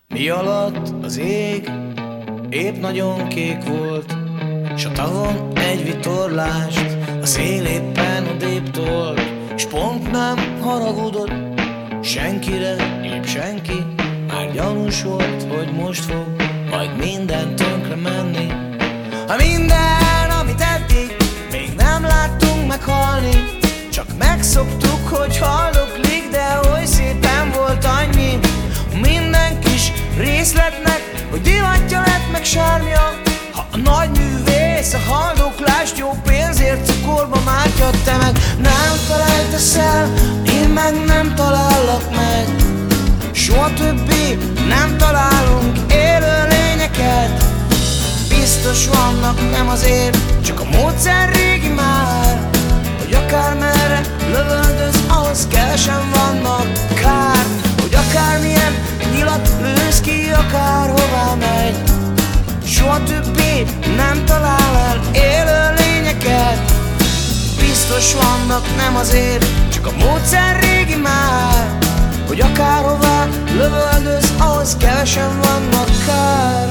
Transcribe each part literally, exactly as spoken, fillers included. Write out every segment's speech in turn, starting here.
Mi alatt az ég épp nagyon kék volt, s a tavon egy vitorlást a szél éppen odébb tolt, s pont nem haragudott senkire, épp senki. Már gyanús volt, hogy most fog majd minden tönkre menni. Ha minden, amit eddig még nem láttunk meghalni, csak megszoktuk, hogy haldoklik, de oly szépen volt annyi. Minden kis részletnek, hogy divatja lett meg sármja. Ha a nagy művész a haldoklást jó pénzért cukorba mártja, te meg nem felejtesz el, én meg nem talállak meg. Soha többé nem találunk élő lényeket. Biztos vannak, nem azért, csak a módszer régi már, hogy akármerre lövöldöz, ahhoz kevesen vannak. Kár, hogy akármilyen nyilat lősz ki, akárhová megy, soha többé nem talál el élő lényeket. Biztos vannak, nem azért, csak a módszer régi már, hogy akárhová lövöldöz, ahhoz kevesen vannak. Kár.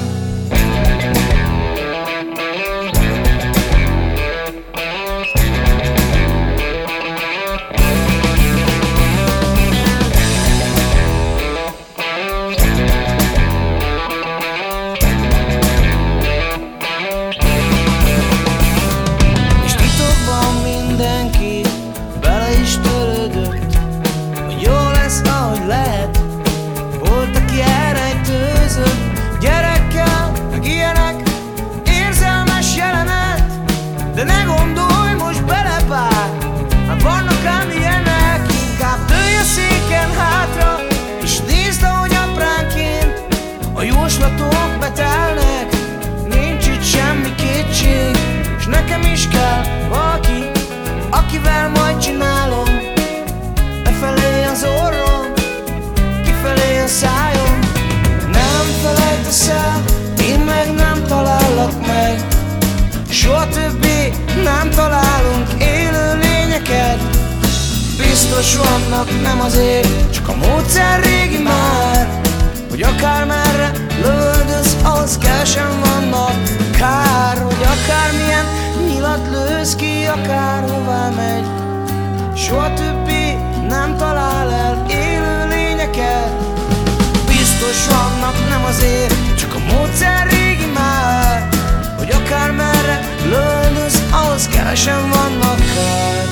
És titokban mindenki bele is törődött, hogy jó lesz, ahogy lehet. Volt, aki elrejtőzött gyerekkel, meg ilyenek, érzelmes jelenet. De ne gondolj most bele bár, hát vannak ám ilyenek. Inkább dőlj a széken hátra, és nézd, ahogy apránként a jóslatok betelnek. Nincs itt semmi kétség, és nekem is kell valaki, akivel majd csinálom. Befelé az orrom, kifelé a szájon. Nem felejtesz el, én meg nem talállak meg. Soha többé nem találunk élő lényeket. Biztos vannak, nem azért, csak a módszer régi már, hogy akármerre lövöldöz, ahhoz kevesen vannak. Kár, hogy akármilyen nyilat lősz ki, akárhová megy, soha többé nem talál el élő lényeket. Biztos vannak, nem azért, csak a módszer régi már, hogy akármerre lövöldöz, ahhoz kevesen vannak. Kár.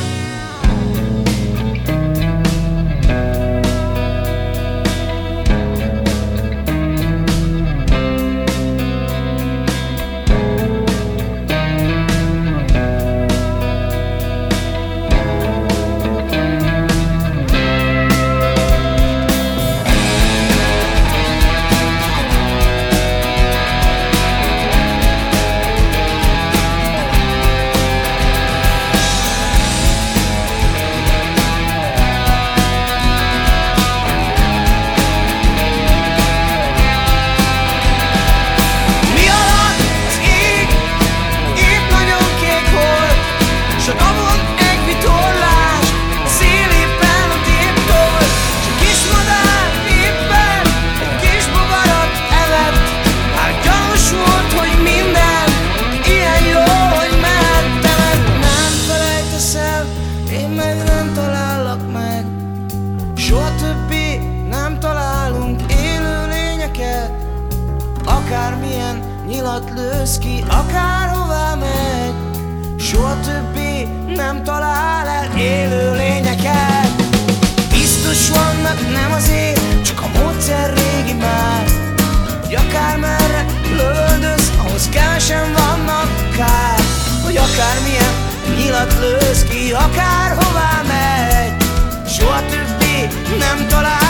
Soha többé nem találunk élő lényeket. Akármilyen nyilat lősz ki, akárhová megy, soha többé nem talál el élő lényeket. Biztos vannak, nem azért, csak a módszer régi már, hogy akármerre lövöldöz, ahhoz kevesen vannak. Kár, hogy akármilyen nyilat lősz ki, akárhová megy, soha többé nem talál